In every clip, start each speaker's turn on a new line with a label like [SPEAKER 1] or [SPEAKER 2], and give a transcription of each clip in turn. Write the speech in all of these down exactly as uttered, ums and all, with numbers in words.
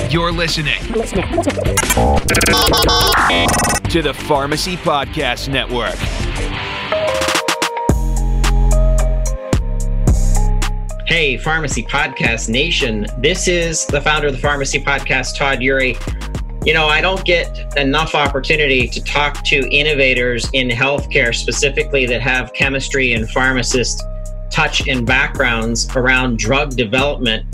[SPEAKER 1] You're listening to the Pharmacy Podcast Network.
[SPEAKER 2] Hey, Pharmacy Podcast Nation. This is the founder of the Pharmacy Podcast, Todd Eury. You know, I don't get enough opportunity to talk to innovators in healthcare, specifically that have chemistry and pharmacist touch and backgrounds around drug development.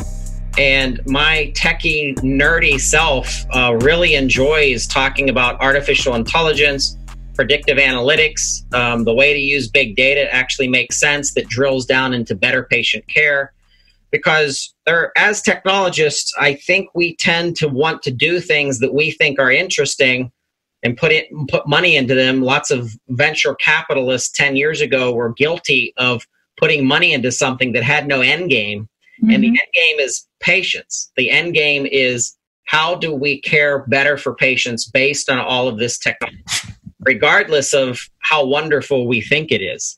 [SPEAKER 2] And my techie, nerdy self uh, really enjoys talking about artificial intelligence, predictive analytics, um, the way to use big data actually makes sense, that drills down into better patient care. Because there, as technologists, I think we tend to want to do things that we think are interesting and put it, put money into them. Lots of venture capitalists ten years ago were guilty of putting money into something that had no end game. Mm-hmm. And the end game is patients. The end game is, how do we care better for patients based on all of this technology, regardless of how wonderful we think it is.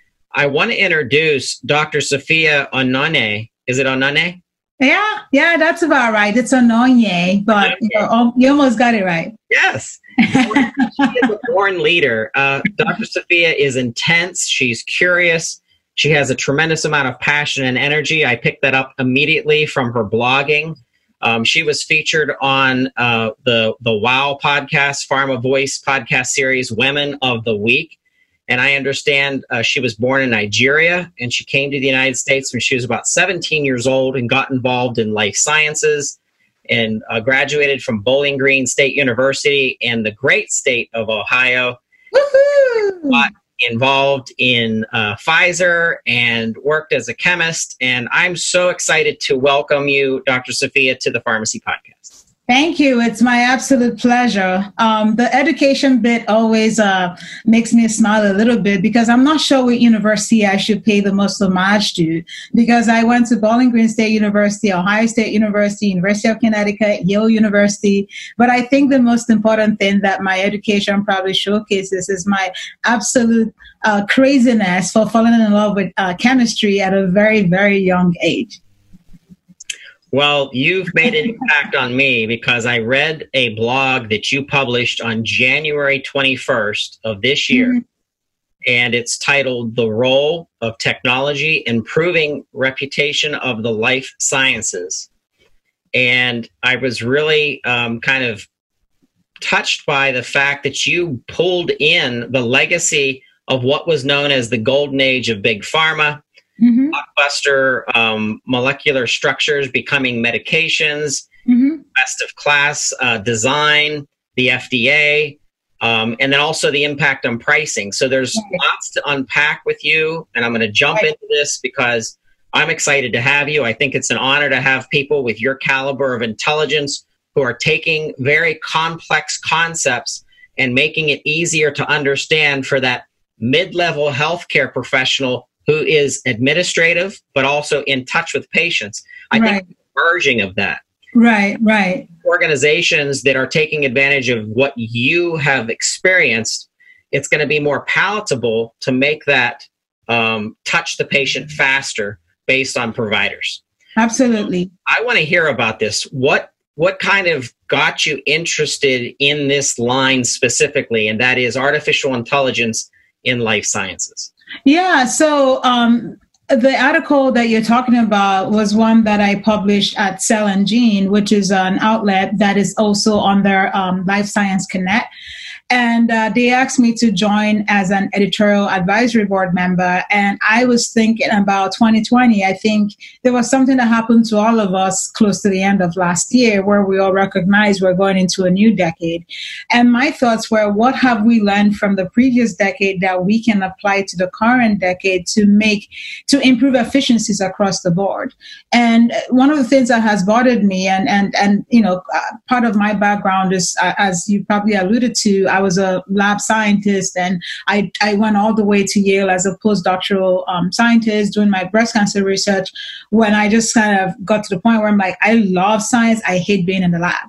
[SPEAKER 2] I want to introduce Doctor Sophia Onone. Is it Onone?
[SPEAKER 3] Yeah, yeah, that's about right. It's Onone, but okay. you, know, you almost got it right.
[SPEAKER 2] Yes. She is a born leader. Uh, Doctor Sophia is intense. She's curious. She has a tremendous amount of passion and energy. I picked that up immediately from her blogging. Um, she was featured on uh, the, the WOW podcast, Pharma Voice podcast series, Women of the Week. And I understand uh, she was born in Nigeria, and she came to the United States when she was about seventeen years old and got involved in life sciences and uh, graduated from Bowling Green State University in the great state of Ohio.
[SPEAKER 3] Woohoo!
[SPEAKER 2] Got involved in uh, Pfizer and worked as a chemist. And I'm so excited to welcome you, Doctor Sophia, to the Pharmacy Podcast.
[SPEAKER 3] Thank you. It's my absolute pleasure. Um, the education bit always uh, makes me smile a little bit because I'm not sure what university I should pay the most homage to, because I went to Bowling Green State University, Ohio State University, University of Connecticut, Yale University. But I think the most important thing that my education probably showcases is my absolute uh, craziness for falling in love with uh, chemistry at a very, very young age.
[SPEAKER 2] Well, you've made an impact on me because I read a blog that you published on January twenty-first of this year, mm-hmm. and it's titled The Role of Technology Improving Reputation of the Life Sciences. And I was really um, kind of touched by the fact that you pulled in the legacy of what was known as the golden age of big pharma, mm-hmm. blockbuster um, molecular structures becoming medications, mm-hmm. best of class uh, design, the F D A, um, and then also the impact on pricing. So there's right. lots to unpack with you, and I'm going to jump right. into this because I'm excited to have you. I think it's an honor to have people with your caliber of intelligence who are taking very complex concepts and making it easier to understand for that mid-level healthcare professional who is administrative, but also in touch with patients. I right. think the merging of that.
[SPEAKER 3] Right, right.
[SPEAKER 2] Organizations that are taking advantage of what you have experienced, it's going to be more palatable to make that um, touch the patient faster based on providers.
[SPEAKER 3] Absolutely.
[SPEAKER 2] I want to hear about this. What what kind of got you interested in this line specifically, and that is artificial intelligence in life sciences?
[SPEAKER 3] Yeah, so um, the article that you're talking about was one that I published at Cell and Gene, which is an outlet that is also on their um, Life Science Connect. And uh, they asked me to join as an editorial advisory board member. And I was thinking about twenty twenty. I think there was something that happened to all of us close to the end of last year where we all recognized we're going into a new decade. And my thoughts were, what have we learned from the previous decade that we can apply to the current decade to make, to improve efficiencies across the board? And one of the things that has bothered me, and, and, and you know, uh, part of my background is, uh, as you probably alluded to, I was a lab scientist, and I, I went all the way to Yale as a postdoctoral um, scientist doing my breast cancer research, when I just kind of got to the point where I'm like, I love science. I hate being in the lab.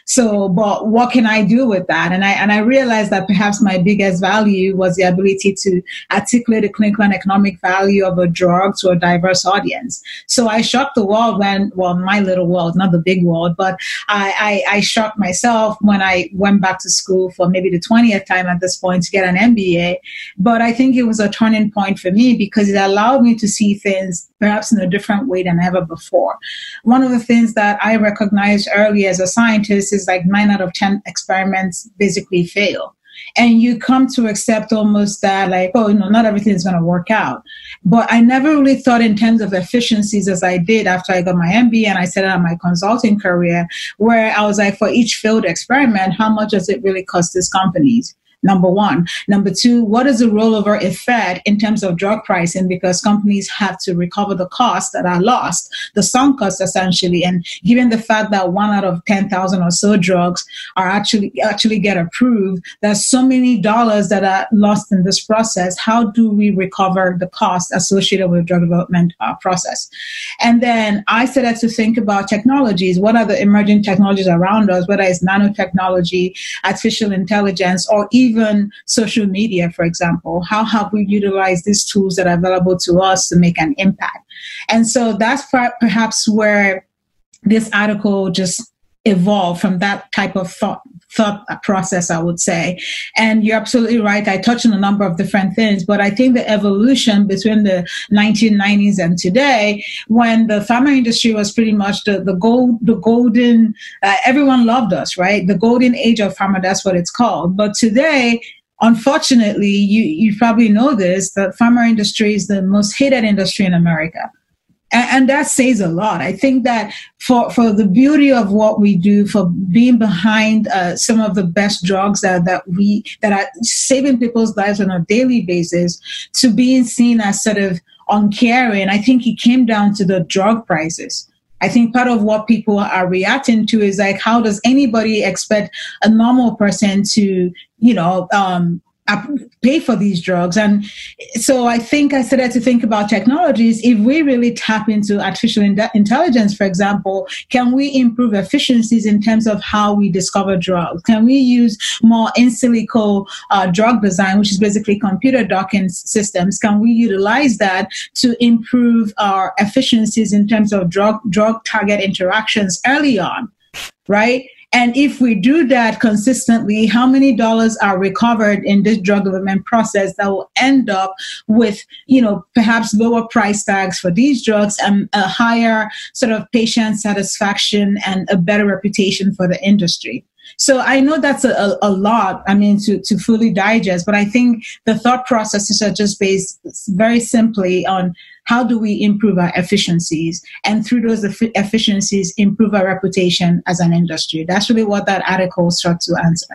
[SPEAKER 3] So, but what can I do with that? And I and I realized that perhaps my biggest value was the ability to articulate the clinical and economic value of a drug to a diverse audience. So I shocked the world when, well, my little world, not the big world, but I, I, I shocked myself when I went back to school for maybe the twentieth time at this point to get an M B A. But I think it was a turning point for me because it allowed me to see things perhaps in a different way than ever before. One of the things that I recognized early as a scientist is like nine out of ten experiments basically fail. And you come to accept almost that like, oh, you know, not everything is going to work out. But I never really thought in terms of efficiencies as I did after I got my M B A and I set out my consulting career, where I was like, for each failed experiment, how much does it really cost these companies? Number one. Number two, what is the rollover effect in terms of drug pricing? Because companies have to recover the costs that are lost, the sunk costs essentially. And given the fact that one out of ten thousand or so drugs are actually actually get approved, there's so many dollars that are lost in this process. How do we recover the cost associated with the drug development uh, process? And then I started to think about technologies. What are the emerging technologies around us, whether it's nanotechnology, artificial intelligence, or even Even social media, for example? How have we utilized these tools that are available to us to make an impact? And so that's perhaps where this article just evolved from that type of thought thought process, I would say. And you're absolutely right. I touched on a number of different things, but I think the evolution between the nineteen nineties and today, when the pharma industry was pretty much the, the gold, the golden, uh, everyone loved us, right? The golden age of pharma, that's what it's called. But today, unfortunately, you, you probably know this, the pharma industry is the most hated industry in America. And that says a lot. I think that for, for the beauty of what we do, for being behind uh, some of the best drugs that, that we that are saving people's lives on a daily basis, to being seen as sort of uncaring, I think it came down to the drug prices. I think part of what people are reacting to is like, how does anybody expect a normal person to, you know, um, pay for these drugs? And so I think I started to think about technologies. If we really tap into artificial in- intelligence, for example, can we improve efficiencies in terms of how we discover drugs? Can we use more in silico uh, drug design, which is basically computer docking systems? Can we utilize that to improve our efficiencies in terms of drug drug target interactions early on, right? And if we do that consistently, how many dollars are recovered in this drug development process that will end up with, you know, perhaps lower price tags for these drugs and a higher sort of patient satisfaction and a better reputation for the industry? So I know that's a, a lot, I mean, to, to fully digest, but I think the thought processes are just based very simply on how do we improve our efficiencies, and through those efficiencies, improve our reputation as an industry. That's really what that article sought to answer.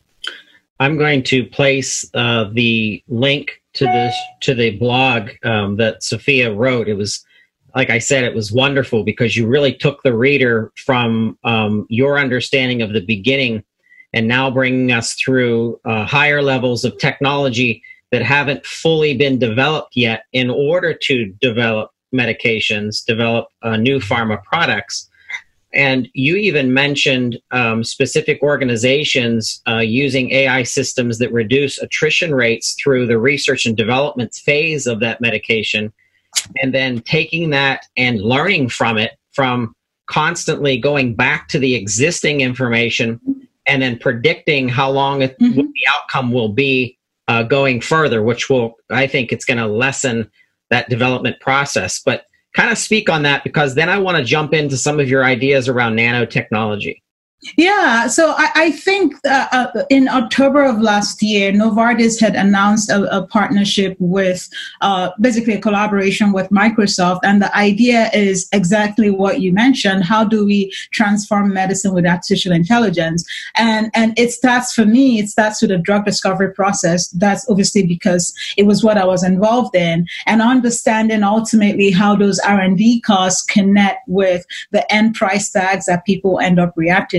[SPEAKER 2] I'm going to place uh, the link to this to the blog um, that Sophia wrote. It was, like I said, it was wonderful because you really took the reader from um, your understanding of the beginning and now bringing us through uh, higher levels of technology that haven't fully been developed yet in order to develop medications, develop uh, new pharma products. And you even mentioned um, specific organizations uh, using A I systems that reduce attrition rates through the research and development phase of that medication, and then taking that and learning from it, from constantly going back to the existing information and then predicting how long it, mm-hmm. what the outcome will be uh, going further, which will, I think it's going to lessen that development process. But kind of speak on that, because then I want to jump into some of your ideas around nanotechnology.
[SPEAKER 3] Yeah, so I, I think uh, uh, in October of last year, Novartis had announced a, a partnership with, uh, basically a collaboration with Microsoft. And the idea is exactly what you mentioned. How do we transform medicine with artificial intelligence? And, and it starts, for me, it starts with the drug discovery process. That's obviously because it was what I was involved in. And understanding ultimately how those R and D costs connect with the end price tags that people end up reacting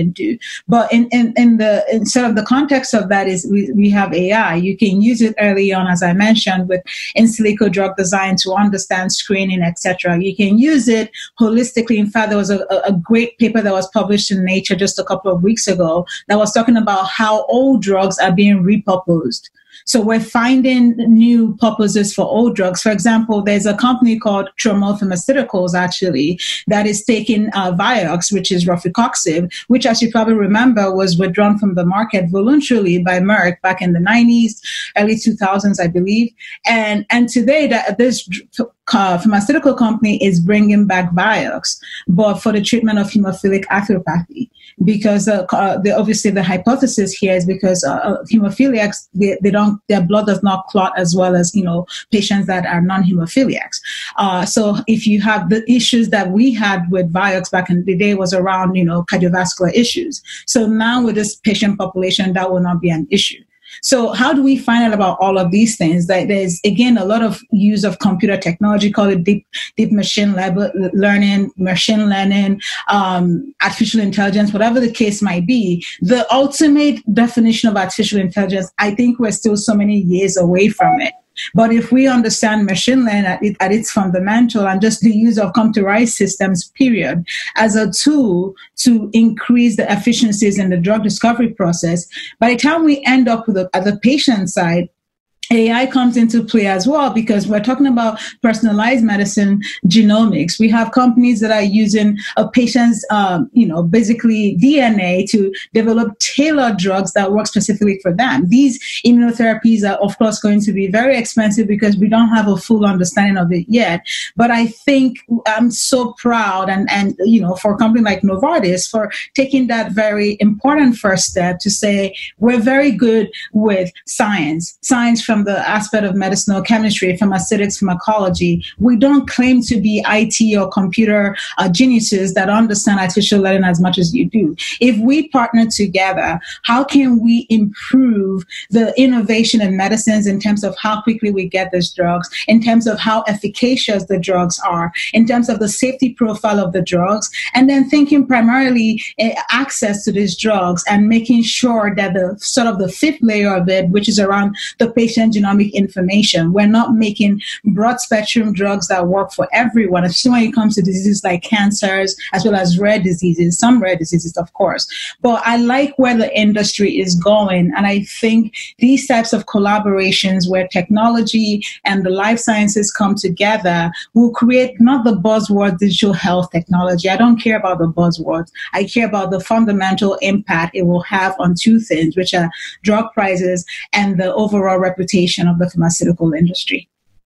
[SPEAKER 3] can do. But in, in, in the instead of the context of that is we, we have A I. You can use it early on, as I mentioned, with in silico drug design to understand screening, et cetera. You can use it holistically. In fact, there was a, a great paper that was published in Nature just a couple of weeks ago that was talking about how old drugs are being repurposed. So we're finding new purposes for old drugs. For example, there's a company called Tromel Pharmaceuticals, actually, that is taking uh, Vioxx, which is rofecoxib, which, as you probably remember, was withdrawn from the market voluntarily by Merck back in the nineties, early two thousands, I believe. And and today, that this uh, pharmaceutical company is bringing back Vioxx, but for the treatment of hemophilic arthropathy. Because uh, uh, the, obviously the hypothesis here is because uh, hemophiliacs, they, they don't, their blood does not clot as well as, you know, patients that are non-hemophiliacs. Uh, so if you have the issues that we had with Vioxx back in the day was around, you know, cardiovascular issues. So now with this patient population, that will not be an issue. So how do we find out about all of these things? That there's, again, a lot of use of computer technology, called it deep, deep machine learning, machine learning, um, artificial intelligence, whatever the case might be. The ultimate definition of artificial intelligence, I think we're still so many years away from it. But if we understand machine learning at, it, at its fundamental and just the use of computerized systems, period, as a tool to increase the efficiencies in the drug discovery process, by the time we end up with the, at the patient side, A I comes into play as well, because we're talking about personalized medicine genomics. We have companies that are using a patient's, um, you know, basically D N A to develop tailored drugs that work specifically for them. These immunotherapies are, of course, going to be very expensive because we don't have a full understanding of it yet. But I think I'm so proud and, and you know, for a company like Novartis for taking that very important first step to say we're very good with science, science from the aspect of medicinal chemistry, pharmaceutics, pharmacology. We don't claim to be I T or computer uh, geniuses that understand artificial learning as much as you do. If we partner together, how can we improve the innovation in medicines in terms of how quickly we get these drugs, in terms of how efficacious the drugs are, in terms of the safety profile of the drugs, and then thinking primarily uh, access to these drugs and making sure that the sort of the fifth layer of it, which is around the patient genomic information. We're not making broad spectrum drugs that work for everyone, especially when it comes to diseases like cancers, as well as rare diseases, some rare diseases, of course. But I like where the industry is going. And I think these types of collaborations where technology and the life sciences come together will create not the buzzword digital health technology. I don't care about the buzzwords. I care about the fundamental impact it will have on two things, which are drug prices and the overall reputation of the pharmaceutical industry.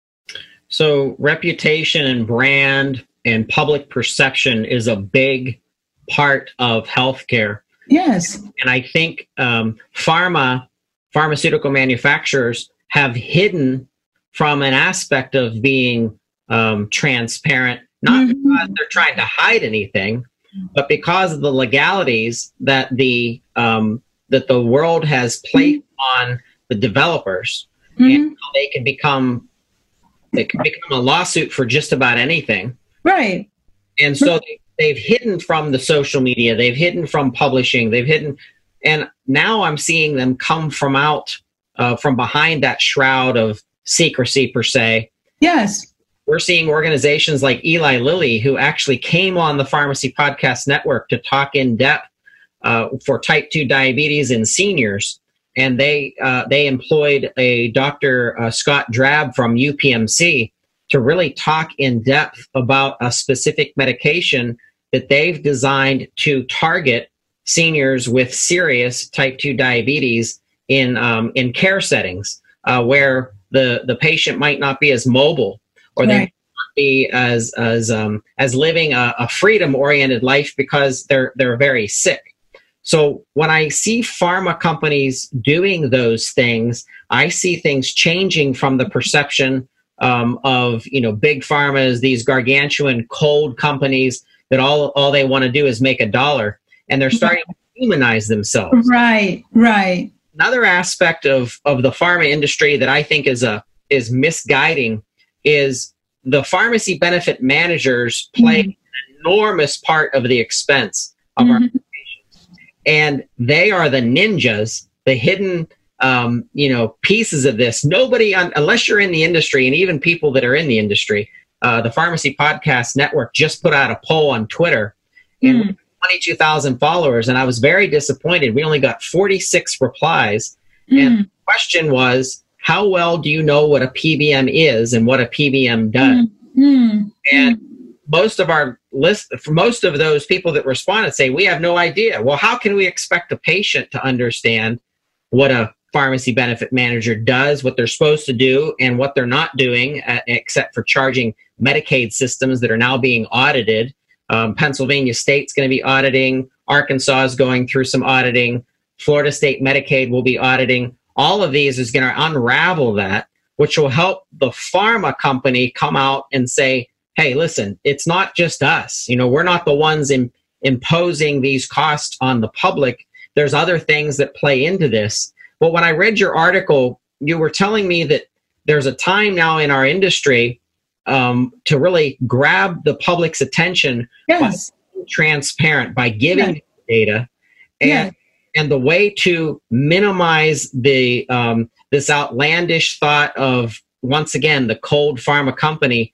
[SPEAKER 2] So reputation and brand and public perception is a big part of healthcare.
[SPEAKER 3] Yes.
[SPEAKER 2] And I think um, pharma, pharmaceutical manufacturers have hidden from an aspect of being um, transparent, not mm-hmm. because they're trying to hide anything, but because of the legalities that the um, that the world has placed mm-hmm. on the developers. Mm-hmm. And they can become they can become a lawsuit for just about anything.
[SPEAKER 3] Right.
[SPEAKER 2] And so they, they've hidden from the social media, they've hidden from publishing, they've hidden, and now I'm seeing them come from out uh, from behind that shroud of secrecy per se.
[SPEAKER 3] Yes.
[SPEAKER 2] We're seeing organizations like Eli Lilly, who actually came on the Pharmacy Podcast Network to talk in depth uh, for type two diabetes in seniors. And they uh, they employed a Doctor Uh, Scott Drab from U P M C to really talk in depth about a specific medication that they've designed to target seniors with serious type two diabetes in um, in care settings uh, where the, the patient might not be as mobile, or they
[SPEAKER 3] right.
[SPEAKER 2] might not be as as um, as living a, a freedom-oriented life because they're they're very sick. So when I see pharma companies doing those things, I see things changing from the perception um, of, you know, big pharma as these gargantuan cold companies that all, all they want to do is make a dollar, and they're starting to humanize themselves.
[SPEAKER 3] Right, right.
[SPEAKER 2] Another aspect of, of the pharma industry that I think is a is misguiding is the pharmacy benefit managers play mm-hmm. an enormous part of the expense of mm-hmm. our And they are the ninjas, the hidden, um, you know, pieces of this. Nobody, un- unless you're in the industry, and even people that are in the industry, uh, the Pharmacy Podcast Network just put out a poll on Twitter, and mm. twenty-two thousand followers, and I was very disappointed. We only got forty-six replies, mm. and the question was, how well do you know what a P B M is and what a P B M does? Mm. And most of our list, for most of those people that responded say, we have no idea. Well, how can we expect a patient to understand what a pharmacy benefit manager does, what they're supposed to do, and what they're not doing, uh, except for charging Medicaid systems that are now being audited? Um, Pennsylvania State's going to be auditing. Arkansas is going through some auditing. Florida State Medicaid will be auditing. All of these is going to unravel that, which will help the pharma company come out and say, hey, listen, it's not just us. You know, we're not the ones in, imposing these costs on the public. There's other things that play into this. But when I read your article, you were telling me that there's a time now in our industry um, to really grab the public's attention yes. by being transparent, by giving yeah. data. And, yeah. and the way to minimize the um, this outlandish thought of, once again, the cold pharma company,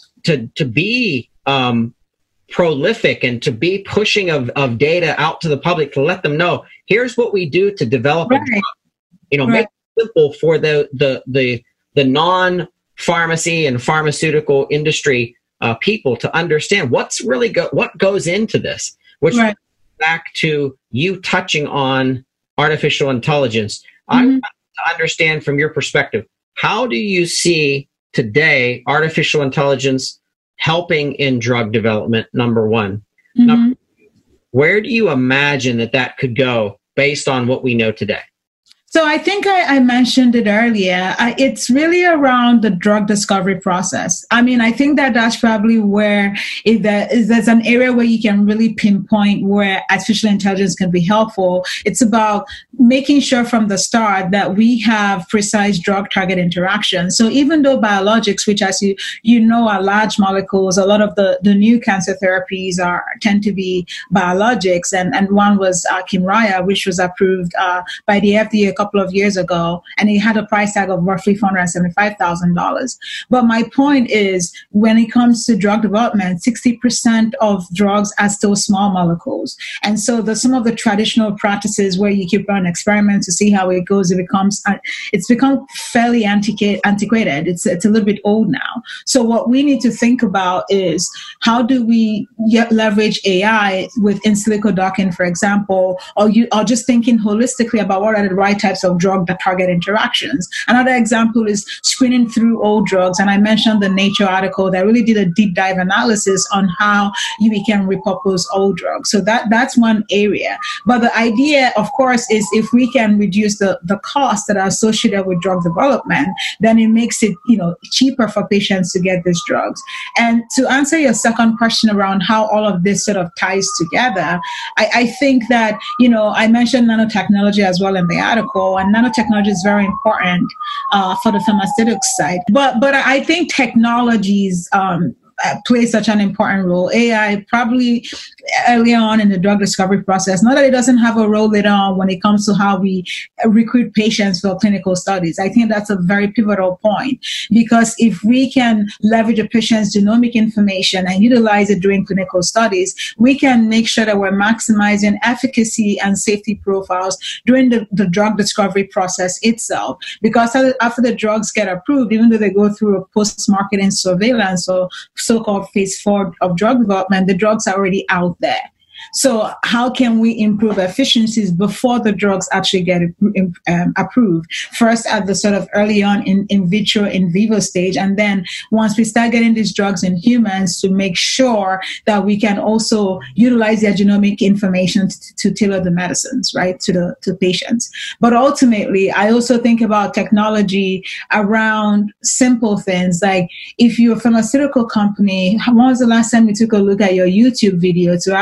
[SPEAKER 2] to to be um, prolific and to be pushing of, of data out to the public, to let them know, here's what we do to develop right. a drug. You know, right. make it simple for the the the, the non-pharmacy and pharmaceutical industry uh, people to understand what's really go- what goes into this, which right. back to you touching on artificial intelligence. Mm-hmm. I want to understand from your perspective, how do you see today artificial intelligence helping in drug development, number one? Mm-hmm. Number two, where do you imagine that that could go based on what we know today?
[SPEAKER 3] So I think I, I mentioned it earlier. I, it's really around the drug discovery process. I mean, I think that that's probably where if there is there's an area where you can really pinpoint where artificial intelligence can be helpful. It's about making sure from the start that we have precise drug target interactions. So even though biologics, which as you you know are large molecules, a lot of the, the new cancer therapies are tend to be biologics, and, and one was uh, Kymriah, which was approved uh, by the F D A a couple of years ago, and it had a price tag of roughly four hundred seventy-five thousand dollars. But my point is, when it comes to drug development, sixty percent of drugs are still small molecules. And so the, some of the traditional practices where you keep running experiments to see how it goes, it becomes, uh, it's become fairly antiquated. antiquated. It's, it's a little bit old now. So what we need to think about is, how do we get, leverage A I with in silico docking, for example, or you or just thinking holistically about what are the right types of drug target interactions. Another example is screening through old drugs. And I mentioned the Nature article that really did a deep dive analysis on how you can repurpose old drugs. So that, that's one area. But the idea, of course, is if we can reduce the, the costs that are associated with drug development, then it makes it, you know, cheaper for patients to get these drugs. And to answer your second question around how all of this sort of ties together, I, I think that, you know, I mentioned nanotechnology as well in the article, and nanotechnology is very important uh, for the pharmaceutics side. But but I think technologies um, play such an important role. A I probably early on in the drug discovery process, not that it doesn't have a role later on when it comes to how we recruit patients for clinical studies. I think that's a very pivotal point, because if we can leverage a patient's genomic information and utilize it during clinical studies, we can make sure that we're maximizing efficacy and safety profiles during the, the drug discovery process itself. Because after the drugs get approved, even though they go through a post-marketing surveillance or so-called phase four of drug development, the drugs are already out there. So how can we improve efficiencies before the drugs actually get um, approved? First at the sort of early on in, in vitro, in vivo stage, and then once we start getting these drugs in humans, to make sure that we can also utilize their genomic information to, to tailor the medicines, right, to the to patients. But ultimately, I also think about technology around simple things, like if you're a pharmaceutical company, when was the last time you took a look at your YouTube video to ask yourself,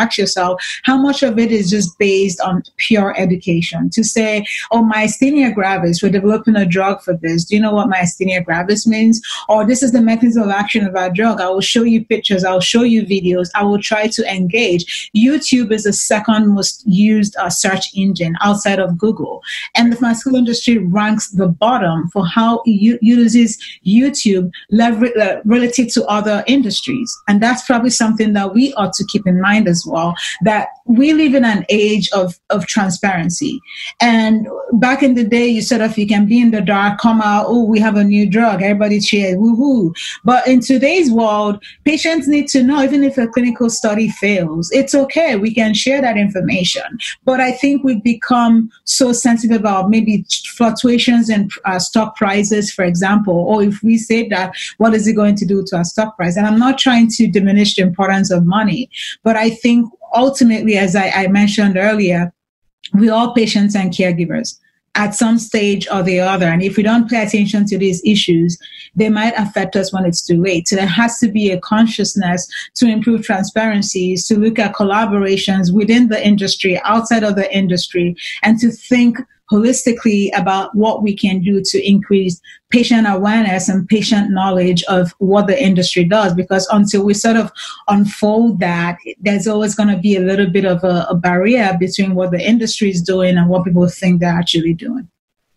[SPEAKER 3] yourself how much of it is just based on pure education. To say, oh, myasthenia gravis, we're developing a drug for this. Do you know what myasthenia gravis means? Or this is the mechanism of action of our drug. I will show you pictures. I'll show you videos. I will try to engage. YouTube is the second most used uh, search engine outside of Google. And the pharmaceutical industry ranks the bottom for how it uses YouTube lever- uh, relative to other industries. And that's probably something that we ought to keep in mind as well, that we live in an age of, of transparency. And back in the day, you said if you can be in the dark, come out, oh, we have a new drug, everybody cheers, woohoo. But in today's world, patients need to know, even if a clinical study fails, it's okay, we can share that information. But I think we've become so sensitive about maybe fluctuations in uh, stock prices, for example, or if we say that, what is it going to do to our stock price? And I'm not trying to diminish the importance of money, but I think ultimately, as I, I mentioned earlier, we're all patients and caregivers at some stage or the other. And if we don't pay attention to these issues, they might affect us when it's too late. So there has to be a consciousness to improve transparencies, to look at collaborations within the industry, outside of the industry, and to think holistically about what we can do to increase patient awareness and patient knowledge of what the industry does. Because until we sort of unfold that, there's always going to be a little bit of a, a barrier between what the industry is doing and what people think they're actually doing.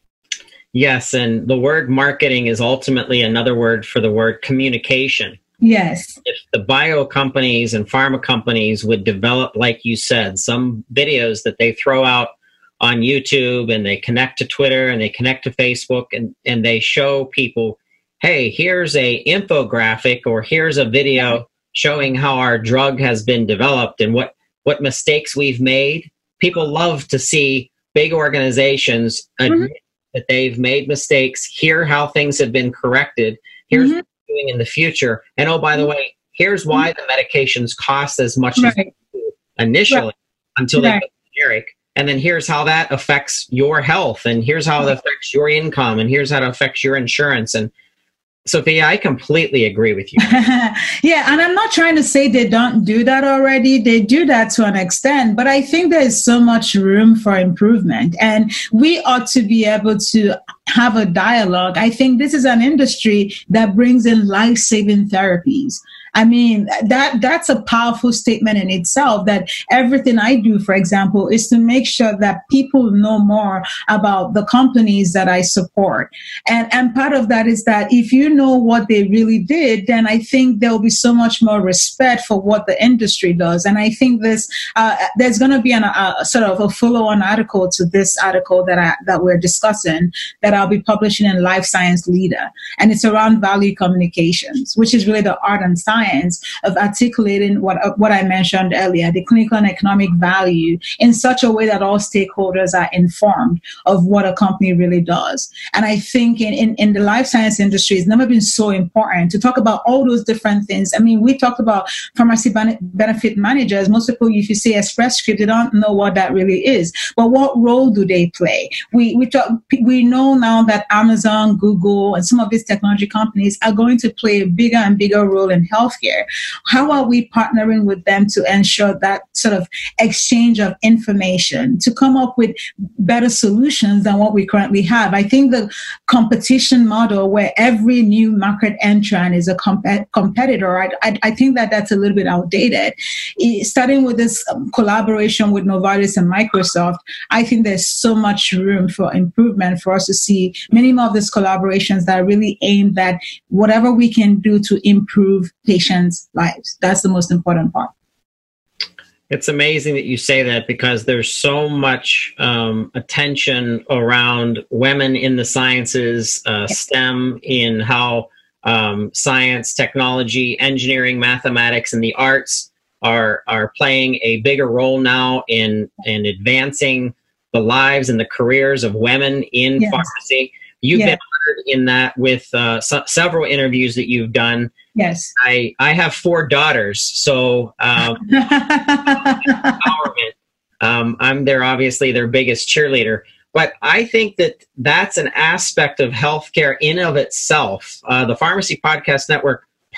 [SPEAKER 2] Yes, and the word marketing is ultimately another word for the word communication.
[SPEAKER 3] Yes.
[SPEAKER 2] If the bio companies and pharma companies would develop, like you said, some videos that they throw out on YouTube and they connect to Twitter and they connect to Facebook and, and they show people, hey, here's a infographic or here's a video showing how our drug has been developed and what, what mistakes we've made. People love to see big organizations admit mm-hmm. that they've made mistakes, hear how things have been corrected, here's mm-hmm. what we're doing in the future. And oh, by the way, here's why mm-hmm. the medications cost as much right. as they do initially right. until right. they go generic. And then here's how that affects your health, and here's how it affects your income, and here's how it affects your insurance. And Sophia, I completely agree with you.
[SPEAKER 3] Yeah, and I'm not trying to say they don't do that already. They do that to an extent, but I think there's so much room for improvement, and we ought to be able to have a dialogue. I think this is an industry that brings in life-saving therapies. I mean, that that's a powerful statement in itself, that everything I do, for example, is to make sure that people know more about the companies that I support. And, and part of that is that if you know what they really did, then I think there will be so much more respect for what the industry does. And I think this uh, there's going to be an, a sort of a follow-on article to this article that I, that we're discussing that I'll be publishing in Life Science Leader. And it's around value communications, which is really the art and science of articulating what what I mentioned earlier, the clinical and economic value, in such a way that all stakeholders are informed of what a company really does. And I think in, in, in the life science industry, it's never been so important to talk about all those different things. I mean, we talked about pharmacy benefit managers. Most people, if you say Express Script, they don't know what that really is. But what role do they play? We we talk, we know now that Amazon, Google, and some of these technology companies are going to play a bigger and bigger role in health. Healthcare. How are we partnering with them to ensure that sort of exchange of information to come up with better solutions than what we currently have? I think the competition model where every new market entrant is a comp- competitor, I, I, I think that that's a little bit outdated. It, starting with this um, collaboration with Novartis and Microsoft, I think there's so much room for improvement for us to see many more of these collaborations that are really aimed at whatever we can do to improve patients' lives. That's the most important part.
[SPEAKER 2] It's amazing that you say that, because there's so much um, attention around women in the sciences, uh, STEM, in how um, science, technology, engineering, mathematics, and the arts are are playing a bigger role now in, in advancing the lives and the careers of women in yes. pharmacy. You've yes. been honored in that with uh, so, several interviews that you've done.
[SPEAKER 3] Yes.
[SPEAKER 2] I, I have four daughters, so um, empowerment. Um, I'm their, obviously their biggest cheerleader. But I think that that's an aspect of healthcare in of itself. Uh, the Pharmacy Podcast Network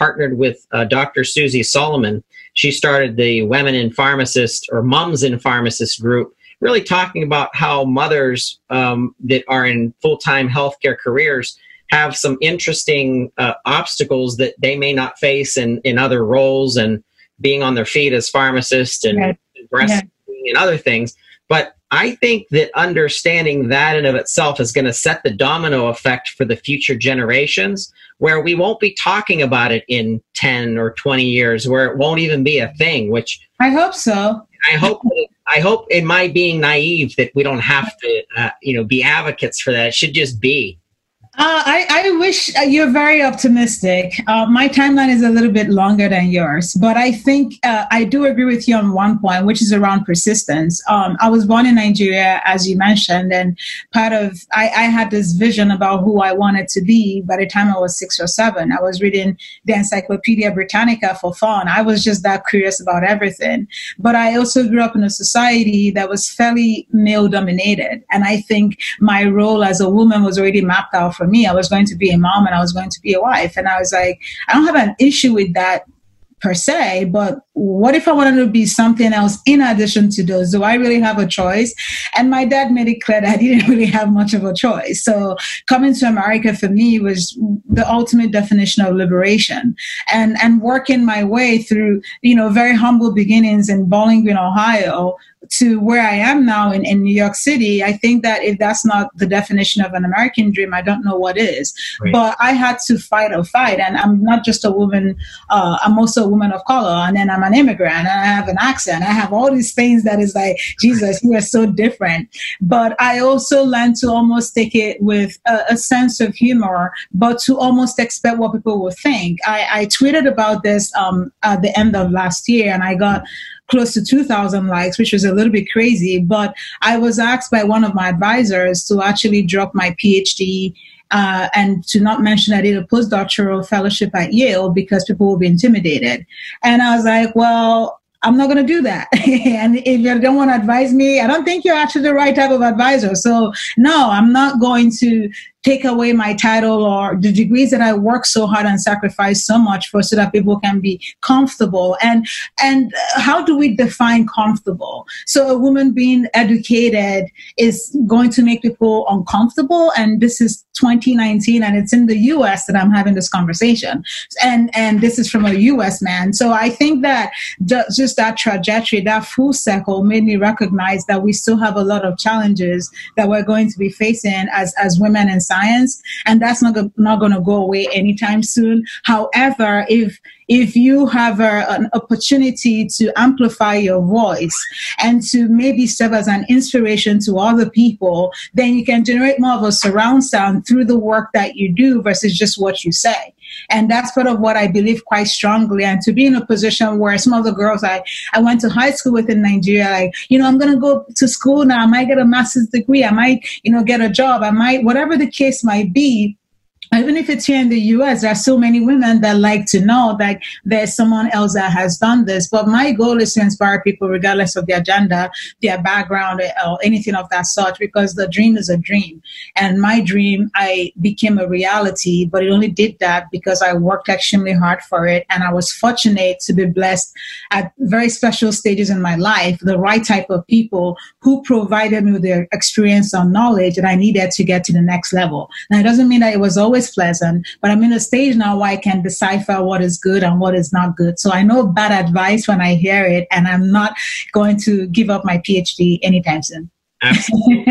[SPEAKER 2] partnered with uh, Doctor Susie Solomon. She started the Women in Pharmacist or Mums in Pharmacist group, really talking about how mothers um, that are in full-time healthcare careers have some interesting uh, obstacles that they may not face in, in other roles, and being on their feet as pharmacists and
[SPEAKER 3] Right.
[SPEAKER 2] breastfeeding
[SPEAKER 3] Yeah.
[SPEAKER 2] and other things. But I think that understanding that in of itself is going to set the domino effect for the future generations, where we won't be talking about it in ten or twenty years, where it won't even be a thing, which
[SPEAKER 3] I hope so.
[SPEAKER 2] I hope, I hope in my being naive that we don't have to, uh, you know, be advocates for that. It should just be.
[SPEAKER 3] Uh, I, I wish uh, you're very optimistic. Uh, my timeline is a little bit longer than yours, but I think uh, I do agree with you on one point, which is around persistence. Um, I was born in Nigeria, as you mentioned, and part of I, I had this vision about who I wanted to be by the time I was six or seven. I was reading the Encyclopedia Britannica for fun. I was just that curious about everything. But I also grew up in a society that was fairly male dominated. And I think my role as a woman was already mapped out for me. I was going to be a mom and I was going to be a wife. And I was like, I don't have an issue with that per se, but what if I wanted to be something else in addition to those? Do I really have a choice? And my dad made it clear that I didn't really have much of a choice. So coming to America for me was the ultimate definition of liberation, and, and working my way through, you know, very humble beginnings in Bowling Green, Ohio, to where I am now in, in New York City. I think that if that's not the definition of an American dream, I don't know what is. Right. But I had to fight a fight. And I'm not just a woman, uh, I'm also a woman of color. And then I'm an immigrant and I have an accent. I have all these things that is like, Jesus, we are so different. But I also learned to almost take it with a, a sense of humor, but to almost expect what people will think. I, I tweeted about this um, at the end of last year, and I got close to two thousand likes, which was a little bit crazy. But I was asked by one of my advisors to actually drop my PhD uh, and to not mention I did a postdoctoral fellowship at Yale because people will be intimidated. And I was like, well, I'm not going to do that. And if you don't want to advise me, I don't think you're actually the right type of advisor. So no, I'm not going to take away my title or the degrees that I work so hard and sacrifice so much for, so that people can be comfortable. And and how do we define comfortable? So a woman being educated is going to make people uncomfortable. And this is twenty nineteen, and it's in the U S that I'm having this conversation. And and this is from a U S man. So I think that just that trajectory, that full circle, made me recognize that we still have a lot of challenges that we're going to be facing as, as women in science, and that's not, go- not going to go away anytime soon. However, if if you have a, an opportunity to amplify your voice and to maybe serve as an inspiration to other people, then you can generate more of a surround sound through the work that you do versus just what you say. And that's part of what I believe quite strongly. And to be in a position where some of the girls I, I went to high school with in Nigeria, like, you know, I'm going to go to school now. I might get a master's degree. I might, you know, get a job. I might, whatever the case might be. Even if it's here in the U S, there are so many women that like to know that there's someone else that has done this. But my goal is to inspire people regardless of their gender, their background, or anything of that sort, because the dream is a dream. And my dream, I became a reality, but it only did that because I worked extremely hard for it. And I was fortunate to be blessed at very special stages in my life, the right type of people who provided me with their experience and knowledge that I needed to get to the next level. Now, it doesn't mean that it was always pleasant, but I'm in a stage now where I can decipher what is good and what is not good. So I know bad advice when I hear it, and I'm not going to give up my PhD anytime soon.
[SPEAKER 2] Absolutely.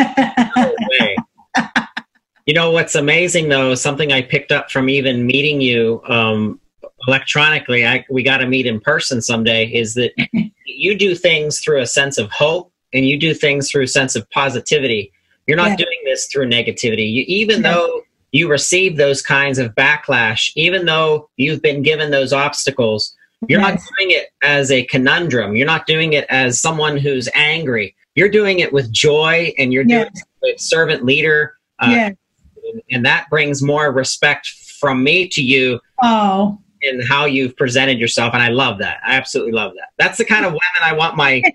[SPEAKER 2] No way. You know, what's amazing, though, something I picked up from even meeting you um, electronically, I, we got to meet in person someday, is that you do things through a sense of hope, and you do things through a sense of positivity. You're not yeah. doing this through negativity. You, even yeah. though you receive those kinds of backlash, even though you've been given those obstacles, you're yes. not doing it as a conundrum. You're not doing it as someone who's angry. You're doing it with joy, and you're
[SPEAKER 3] yes.
[SPEAKER 2] doing it with servant leader. Uh,
[SPEAKER 3] yes.
[SPEAKER 2] and, and that brings more respect from me to you.
[SPEAKER 3] Oh.
[SPEAKER 2] in how you've presented yourself, and I love that. I absolutely love that. That's the kind of women I want my.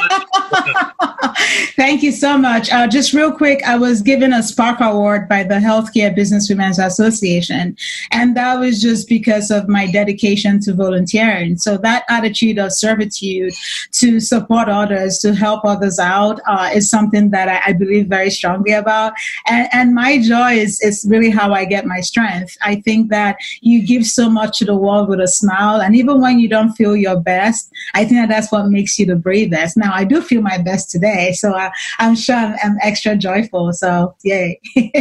[SPEAKER 3] Thank you so much. Uh, just real quick, I was given a Spark Award by the Healthcare Business Women's Association, and that was just because of my dedication to volunteering. So that attitude of servitude to support others, to help others out, uh, is something that I, I believe very strongly about. And, and my joy is, is really how I get my strength. I think that you give so much to the world with a smile, and even when you don't feel your best, I think that that's what makes you the bravest. Now, I do feel my best today, so I, I'm sure I'm, I'm extra joyful. So, yay.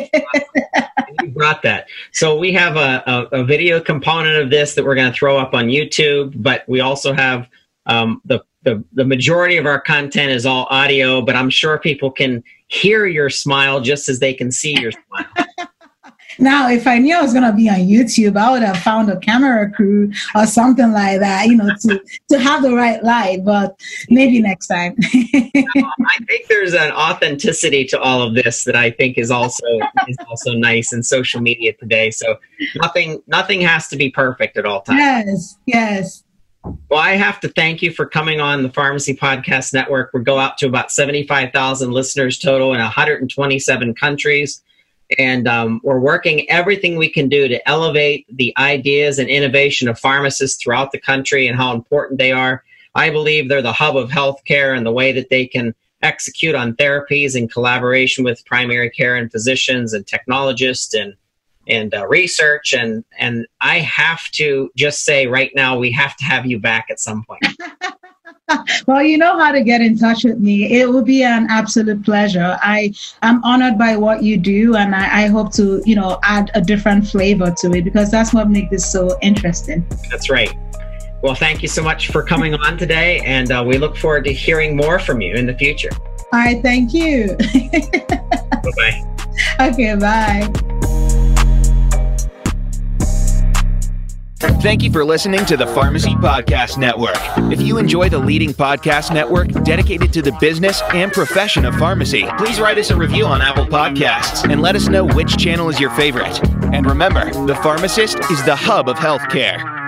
[SPEAKER 2] You brought that. So we have a, a, a video component of this that we're going to throw up on YouTube, but we also have um, the, the the majority of our content is all audio, but I'm sure people can hear your smile just as they can see your smile.
[SPEAKER 3] Now, if I knew I was going to be on YouTube, I would have found a camera crew or something like that, you know, to, to have the right light, but maybe next time.
[SPEAKER 2] I think there's an authenticity to all of this that I think is also is also nice in social media today. So nothing nothing has to be perfect at all times.
[SPEAKER 3] Yes, yes.
[SPEAKER 2] Well, I have to thank you for coming on the Pharmacy Podcast Network. We go out to about seventy-five thousand listeners total in one hundred twenty-seven countries. And um, we're working everything we can do to elevate the ideas and innovation of pharmacists throughout the country and how important they are. I believe they're the hub of healthcare and the way that they can execute on therapies in collaboration with primary care and physicians and technologists and and uh, research. And, and I have to just say right now, we have to have you back at some point.
[SPEAKER 3] Well, you know how to get in touch with me. It will be an absolute pleasure. I am honored by what you do, and I, I hope to, you know, add a different flavor to it, because that's what makes this so interesting.
[SPEAKER 2] That's right. Well, thank you so much for coming on today, and uh, we look forward to hearing more from you in the future.
[SPEAKER 3] All right, thank you.
[SPEAKER 2] Bye-bye.
[SPEAKER 3] Okay, bye.
[SPEAKER 1] Thank you for listening to the Pharmacy Podcast Network. If you enjoy the leading podcast network dedicated to the business and profession of pharmacy, please write us a review on Apple Podcasts and let us know which channel is your favorite. And remember, the pharmacist is the hub of healthcare.